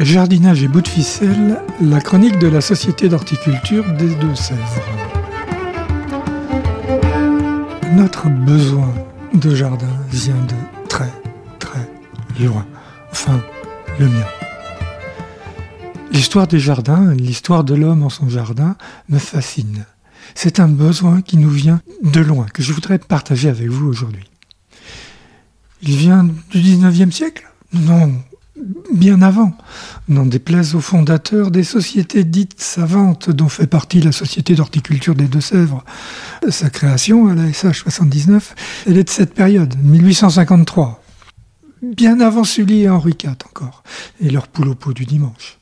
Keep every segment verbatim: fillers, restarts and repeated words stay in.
Jardinage et bout de ficelle, la chronique de la Société d'horticulture des Deux-Sèvres. Notre besoin de jardin vient de très, très loin. Enfin, le mien. L'histoire des jardins, l'histoire de l'homme en son jardin, me fascine. C'est un besoin qui nous vient de loin, que je voudrais partager avec vous aujourd'hui. Il vient du dix-neuvième siècle ? Non, bien avant. N'en déplaise aux fondateurs des sociétés dites savantes, dont fait partie la Société d'horticulture des Deux-Sèvres. Sa création, à la S H soixante-dix-neuf, elle est de cette période, mille huit cent cinquante-trois. Bien avant Sully et Henri quatre encore, et leur poule au pot du dimanche.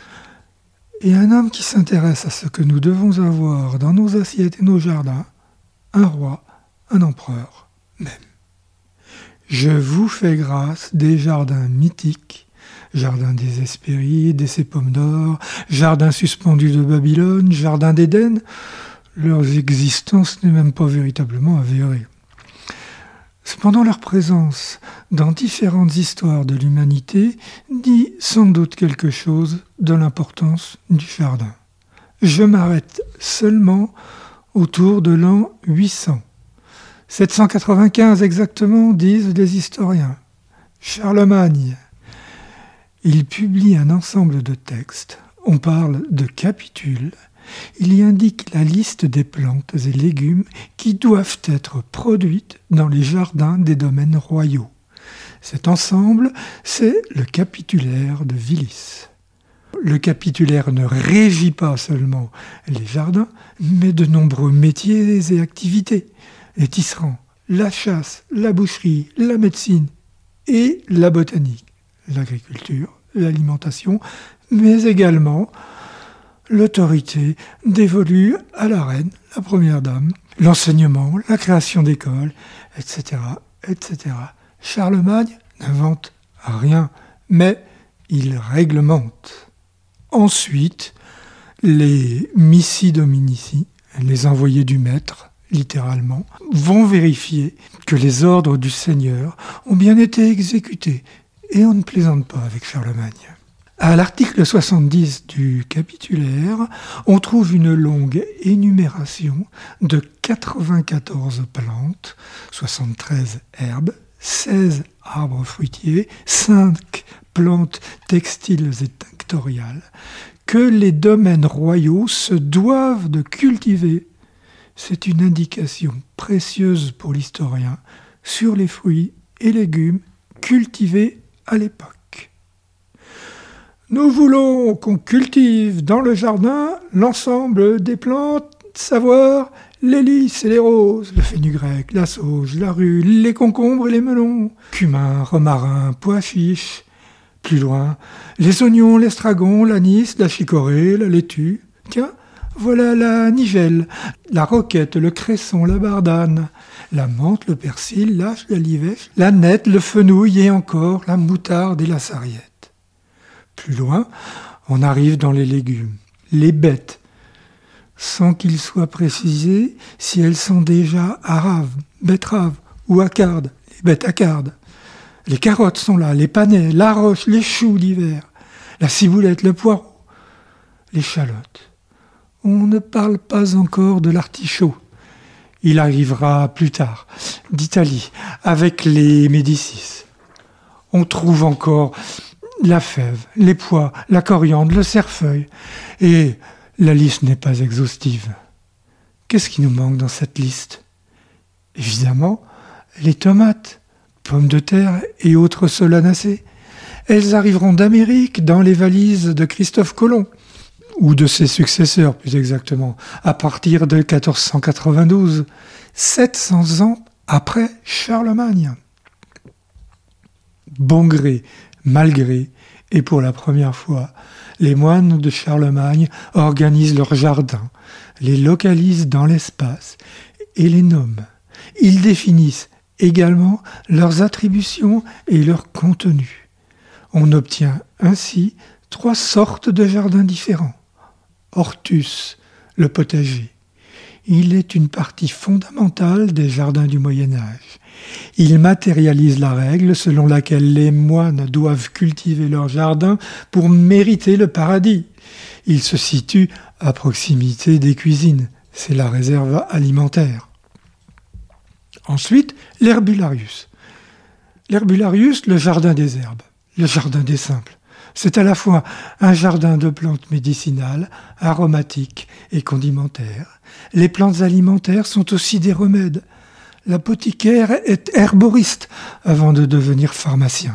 Et un homme qui s'intéresse à ce que nous devons avoir dans nos assiettes et nos jardins, un roi, un empereur même. Je vous fais grâce des jardins mythiques, jardin des Hespérides, des Pommes d'or, jardin suspendu de Babylone, jardin d'Éden. Leur existence n'est même pas véritablement avérée. Cependant, leur présence dans différentes histoires de l'humanité dit sans doute quelque chose de l'importance du jardin. Je m'arrête seulement autour de l'an huit cents. sept cent quatre-vingt-quinze exactement, disent les historiens. Charlemagne. Il publie un ensemble de textes. On parle de capitules. Il y indique la liste des plantes et légumes qui doivent être produites dans les jardins des domaines royaux. Cet ensemble, c'est le capitulaire de Willis. Le capitulaire ne régit pas seulement les jardins, mais de nombreux métiers et activités. Les tisserands, la chasse, la boucherie, la médecine et la botanique, l'agriculture, l'alimentation, mais également l'autorité dévolue à la reine, la première dame, l'enseignement, la création d'écoles, et cetera, et cetera. Charlemagne n'invente rien, mais il réglemente. Ensuite, les missi dominici, les envoyés du maître, littéralement, vont vérifier que les ordres du Seigneur ont bien été exécutés. Et on ne plaisante pas avec Charlemagne. À l'article soixante-dix du capitulaire, on trouve une longue énumération de quatre-vingt-quatorze plantes, soixante-treize herbes, seize arbres fruitiers, cinq plantes textiles et tinctoriales, que les domaines royaux se doivent de cultiver. C'est une indication précieuse pour l'historien sur les fruits et légumes cultivés à l'époque. Nous voulons qu'on cultive dans le jardin l'ensemble des plantes, savoir les lys et les roses, le fenugrec, la sauge, la rue, les concombres et les melons, cumin, romarin, pois chiches. Plus loin, les oignons, l'estragon, l'anis, la chicorée, la laitue. Tiens, voilà la nigelle, la roquette, le cresson, la bardane, la menthe, le persil, l'ache, la livèche, la nette, le fenouil et encore la moutarde et la sarriette. Plus loin, on arrive dans les légumes, les bêtes, sans qu'il soit précisé si elles sont déjà araves, betteraves ou accardes, les bêtes accardes. Les carottes sont là, les panais, la roche, les choux d'hiver, la ciboulette, le poireau, les chalotes. On ne parle pas encore de l'artichaut. Il arrivera plus tard, d'Italie, avec les Médicis. On trouve encore la fève, les pois, la coriandre, le cerfeuil. Et la liste n'est pas exhaustive. Qu'est-ce qui nous manque dans cette liste ? Évidemment, les tomates, pommes de terre et autres solanacées. Elles arriveront d'Amérique dans les valises de Christophe Colomb, ou de ses successeurs plus exactement, à partir de quatorze cent quatre-vingt-douze, sept cents ans après Charlemagne. Bon gré, mal gré, et pour la première fois, les moines de Charlemagne organisent leurs jardins, les localisent dans l'espace et les nomment. Ils définissent également leurs attributions et leur contenu. On obtient ainsi trois sortes de jardins différents. Hortus, le potager. Il est une partie fondamentale des jardins du Moyen-Âge. Il matérialise la règle selon laquelle les moines doivent cultiver leur jardin pour mériter le paradis. Il se situe à proximité des cuisines. C'est la réserve alimentaire. Ensuite, l'herbularius. L'herbularius, le jardin des herbes, le jardin des simples. C'est à la fois un jardin de plantes médicinales, aromatiques et condimentaires. Les plantes alimentaires sont aussi des remèdes. L'apothicaire est herboriste avant de devenir pharmacien.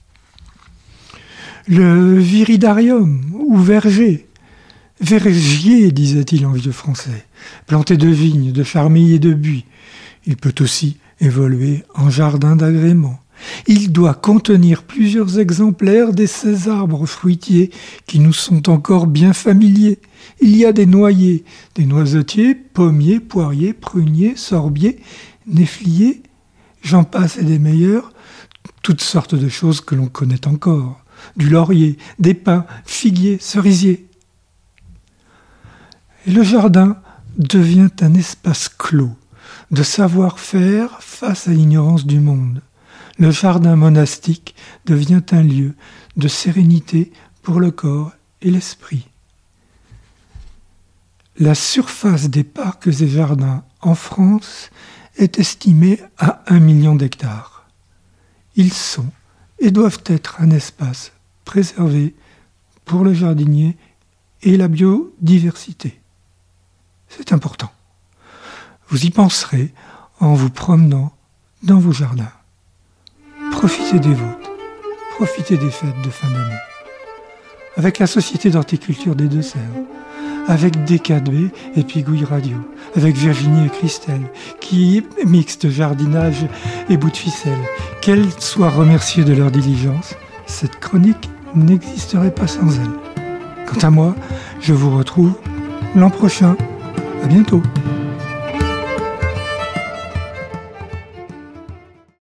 Le viridarium ou verger. Vergier, disait-il en vieux français, planté de vignes, de charmilles et de buis. Il peut aussi évoluer en jardin d'agrément. Il doit contenir plusieurs exemplaires de ces arbres fruitiers qui nous sont encore bien familiers. Il y a des noyers, des noisetiers, pommiers, poiriers, pruniers, sorbiers, néfliers, j'en passe et des meilleurs, toutes sortes de choses que l'on connaît encore. Du laurier, des pins, figuiers, cerisiers. Et le jardin devient un espace clos de savoir-faire face à l'ignorance du monde. Le jardin monastique devient un lieu de sérénité pour le corps et l'esprit. La surface des parcs et jardins en France est estimée à un million d'hectares. Ils sont et doivent être un espace préservé pour le jardinier et la biodiversité. C'est important. Vous y penserez en vous promenant dans vos jardins. Profitez des vôtres, profitez des fêtes de fin d'année. Avec la Société d'horticulture des Deux-Sèvres, avec D K B et Pigouille Radio, avec Virginie et Christelle, qui mixent jardinage et bout de ficelle. Qu'elles soient remerciées de leur diligence, cette chronique n'existerait pas sans elles. Quant à moi, je vous retrouve l'an prochain. À bientôt.